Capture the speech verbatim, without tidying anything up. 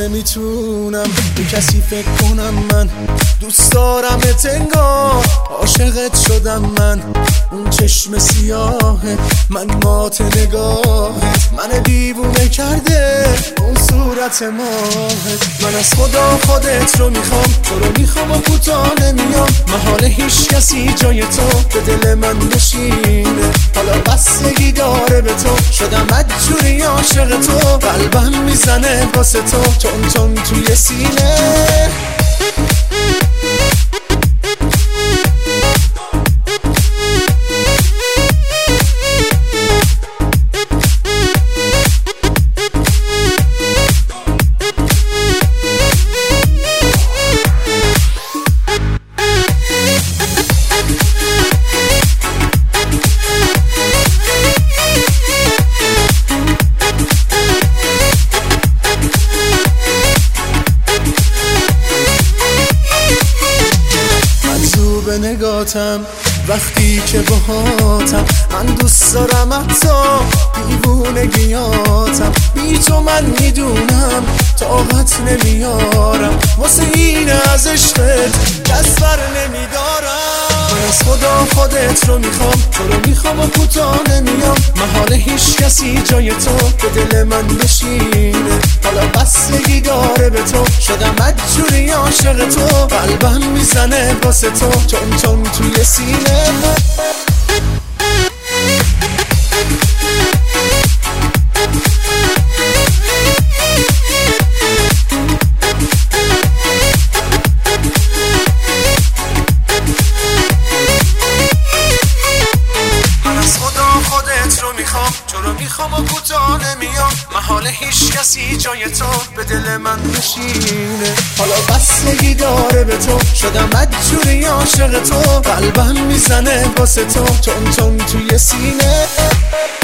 نمیتونم به کسی فکر کنم. من دوست دارم انگار عاشقت شدم. من اون چشم سیاهه، من مات نگاهت من دیوونه کرده اون صورت ماهت. من از خدا خودت رو میخوام، تو رو میخوام و کوتاه نمیام. محال هیچ کسی جای تو به دل من بشینه. حالا بستگی داره به تو، شدم بدجوری عاشق تو. قلبم میزنه واسه تو تون تون توی سینه. به نگاتم وقتی که باهاتم، من دوست دارم حتی دیوونگیاتم. بی تو من میدونم طاقت نمیارم، واسه این از عشقت دست بر نمیدارم. من از خدا خودت رو میخوام، تو رو میخوام و کوتاه نمیام. محال هیچ کسی جای تو به دل من بشینه. حالا بستگی داره به تو، شدم بدجوری عاشق تو. قلبم میزنه واسه تو تون تون توی سینه. تو رو میخوام و کوتاه نمیام. محال هیچ کسی جای تو به دل من بشینه. حالا بستگی داره به تو، شدم بدجوری عاشق تو. قلبم میزنه واسه تو تون تون توی سینه.